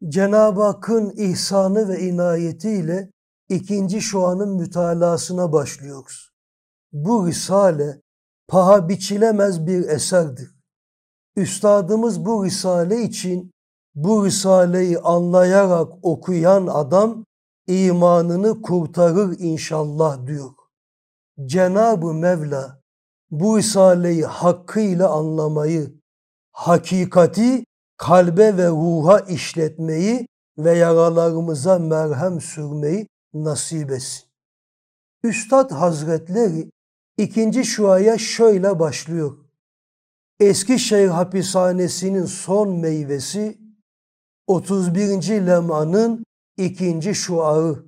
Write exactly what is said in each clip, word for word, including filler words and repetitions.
Cenab-ı Hakk'ın ihsanı ve inayetiyle ikinci şuanın mütalasına başlıyoruz. Bu risale paha biçilemez bir eserdir. Üstadımız bu risale için bu risaleyi anlayarak okuyan adam imanını kurtarır inşallah diyor. Cenab-ı Mevla bu risaleyi hakkıyla anlamayı, hakikati kalbe ve ruha işletmeyi ve yaralarımıza merhem sürmeyi nasip etsin. Üstad Hazretleri ikinci şuaya şöyle başlıyor. Eskişehir hapishanesinin son meyvesi otuz birinci lemanın ikinci şuarı.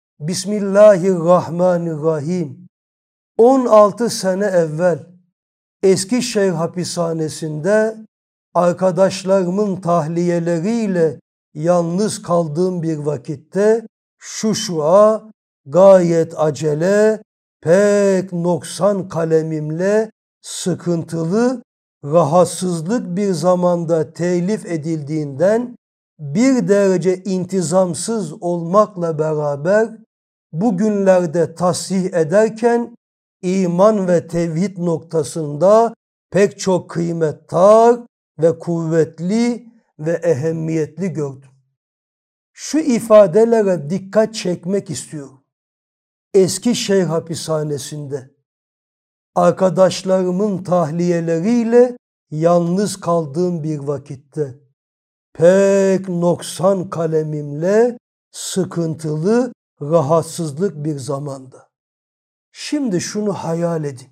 Bismillahirrahmanirrahim. on altı sene evvel Eskişehir hapishanesinde arkadaşlarımın tahliyeleriyle yalnız kaldığım bir vakitte şu şua gayet acele, pek noksan kalemimle sıkıntılı, rahatsızlık bir zamanda telif edildiğinden bir derece intizamsız olmakla beraber bugünlerde tasih ederken iman ve tevhid noktasında pek çok kıymettar ve kuvvetli ve ehemmiyetli gördüm. Şu ifadelere dikkat çekmek istiyorum. Eskişehir hapishanesinde arkadaşlarımın tahliyeleriyle yalnız kaldığım bir vakitte pek noksan kalemimle sıkıntılı, rahatsızlık bir zamanda. Şimdi şunu hayal edin.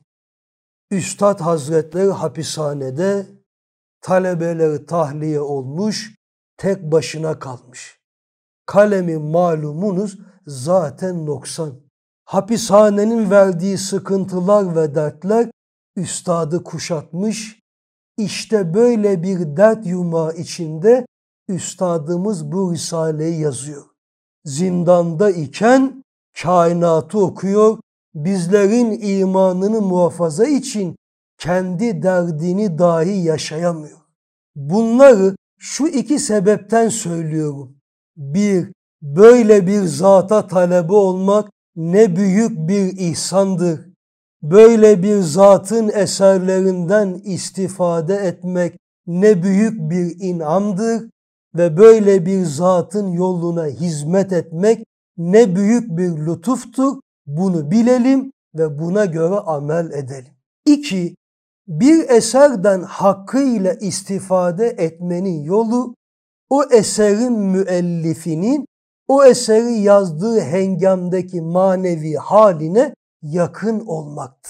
Üstad Hazretleri hapishanede, talebeleri tahliye olmuş, tek başına kalmış. Kalemi malumunuz zaten noksan. Hapishanenin verdiği sıkıntılar ve dertler üstadı kuşatmış. İşte böyle bir dert yumağı içinde üstadımız bu risaleyi yazıyor. Zindanda iken kainatı okuyor, bizlerin imanını muhafaza için kendi derdini dahi yaşayamıyor. Bunları şu iki sebepten söylüyorum. Bir, böyle bir zata talebe olmak ne büyük bir ihsandır. Böyle bir zatın eserlerinden istifade etmek ne büyük bir inamdır ve böyle bir zatın yoluna hizmet etmek ne büyük bir lütuftur. Bunu bilelim ve buna göre amel edelim. İki, bir eserden hakkıyla istifade etmenin yolu o eserin müellifinin o eseri yazdığı hengamdaki manevi haline yakın olmaktır.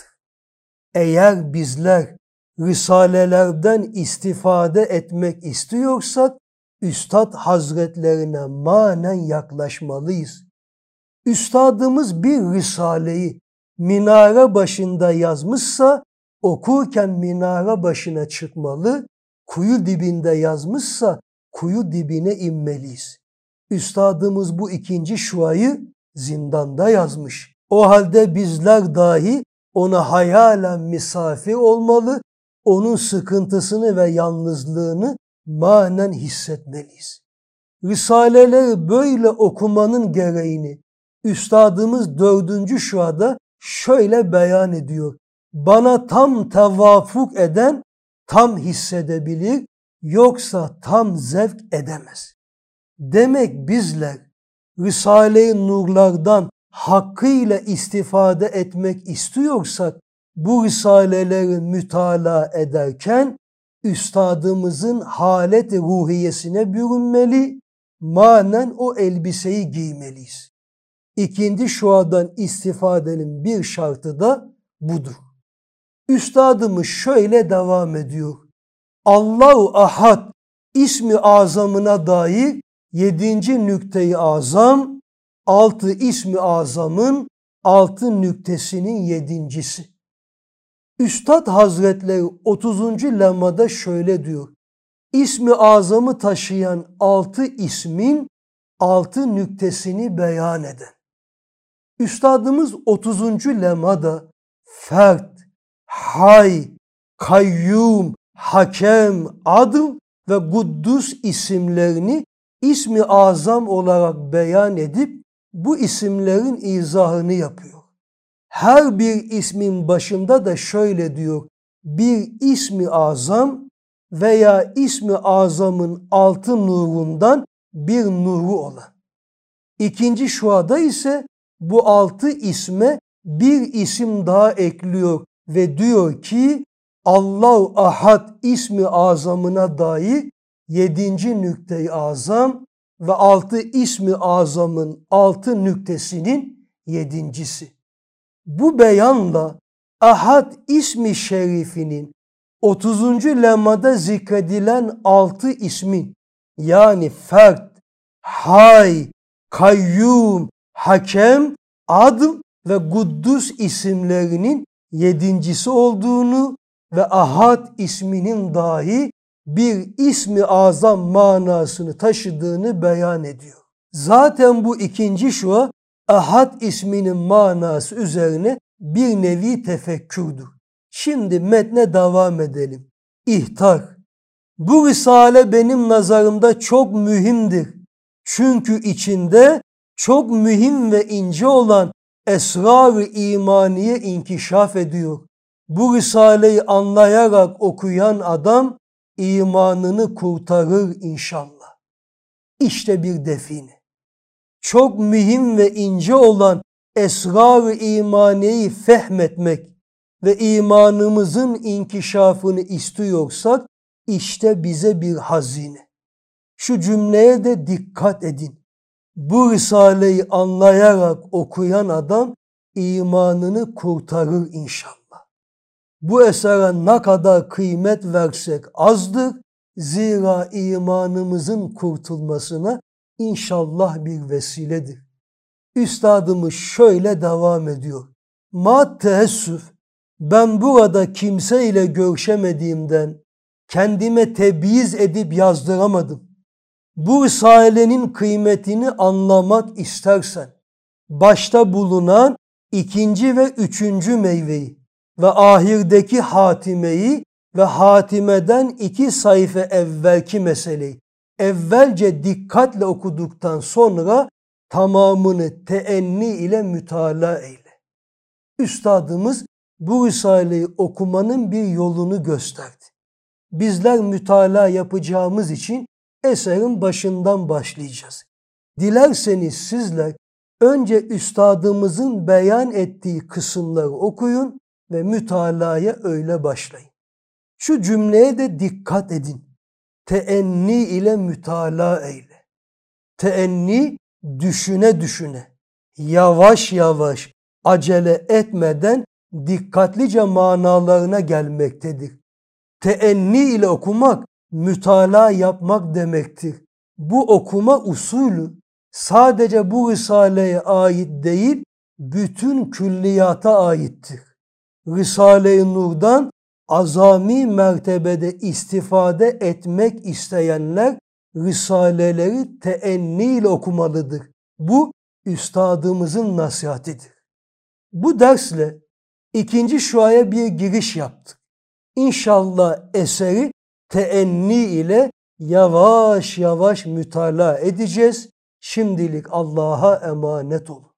Eğer bizler risalelerden istifade etmek istiyorsak Üstad Hazretlerine manen yaklaşmalıyız. Üstadımız bir risaleyi minare başında yazmışsa okurken minare başına çıkmalı, kuyu dibinde yazmışsa kuyu dibine inmeliyiz. Üstadımız bu ikinci şuayı zindanda yazmış. O halde bizler dahi ona hayalen misafir olmalı, onun sıkıntısını ve yalnızlığını manen hissetmeliyiz. Risaleleri böyle okumanın gereğini Üstadımız dördüncü şuada şöyle beyan ediyor. Bana tam tevafuk eden tam hissedebilir, yoksa tam zevk edemez. Demek bizler Risale-i Nurlardan hakkıyla istifade etmek istiyorsak bu risaleleri mütalaa ederken üstadımızın halet-i ruhiyesine bürünmeli, manen o elbiseyi giymeliyiz. İkinci şuadan istifadenin bir şartı da budur. Üstadımız şöyle devam ediyor. Allahu Ahad ismi azamına dair yedinci nükte-i azam, altı ismi azamın altı nüktesinin yedincisi. Üstad Hazretleri otuzuncu lemada şöyle diyor. İsmi azamı taşıyan altı ismin altı nüktesini beyan eden. Üstadımız otuzuncu lemada fert, hay, kayyum, hakem, adıl ve kuddus isimlerini ismi azam olarak beyan edip bu isimlerin izahını yapıyor. Her bir ismin başında da şöyle diyor: bir ismi azam veya ismi azamın altı nurundan bir nuru olan. İkinci şuada ise bu altı isme bir isim daha ekliyor ve diyor ki Allah-u Ahad ismi azamına dair yedinci nükte-i azam ve altı ismi azamın altı nüktesinin yedincisi. Bu beyanla Ahad ismi şerifinin otuzuncu lemmada zikredilen altı ismin yani Fert, Hay, Kayyum, Hakem, Adl ve Kuddus isimlerinin yedincisi olduğunu ve Ahad isminin dahi bir ismi azam manasını taşıdığını beyan ediyor. Zaten bu ikinci şua Ahad isminin manası üzerine bir nevi tefekkürdür. Şimdi metne devam edelim. İhtar. Bu risale benim nazarımda çok mühimdir. Çünkü içinde çok mühim ve ince olan esrar-ı imaniye inkişaf ediyor. Bu risaleyi anlayarak okuyan adam imanını kurtarır inşallah. İşte bir define. Çok mühim ve ince olan esrar-ı imaniyeyi fehmetmek ve imanımızın inkişafını istiyorsak işte bize bir hazine. Şu cümleye de dikkat edin. Bu risaleyi anlayarak okuyan adam imanını kurtarır inşallah. Bu esere ne kadar kıymet versek azdır. Zira imanımızın kurtulmasına inşallah bir vesiledir. Üstadımız şöyle devam ediyor. Ma teessüf, ben burada kimseyle görüşemediğimden kendime tebyiz edip yazdıramadım. Bu risalenin kıymetini anlamak istersen, başta bulunan ikinci ve üçüncü meyveyi ve ahirdeki hatimeyi ve hatimeden iki sayfa evvelki meseleyi evvelce dikkatle okuduktan sonra tamamını teenni ile mütalaa eyle. Üstadımız bu risaleyi okumanın bir yolunu gösterdi. Bizler mütalaa yapacağımız için eserin başından başlayacağız. Dilerseniz sizler önce üstadımızın beyan ettiği kısımları okuyun ve mütalaya öyle başlayın. Şu cümleye de dikkat edin. Teenni ile mütalaa eyle. Teenni düşüne düşüne, yavaş yavaş, acele etmeden dikkatlice manalarına gelmektedir. Teenni ile okumak, mütalaa yapmak demektir. Bu okuma usulü sadece bu risaleye ait değil, bütün külliyata aittir. Risale-i Nur'dan azami mertebede istifade etmek isteyenler risaleleri teenni ile okumalıdır. Bu üstadımızın nasihatidir. Bu dersle ikinci şuaya bir giriş yaptık. İnşallah eseri teenni ile yavaş yavaş mütalaa edeceğiz. Şimdilik Allah'a emanet olun.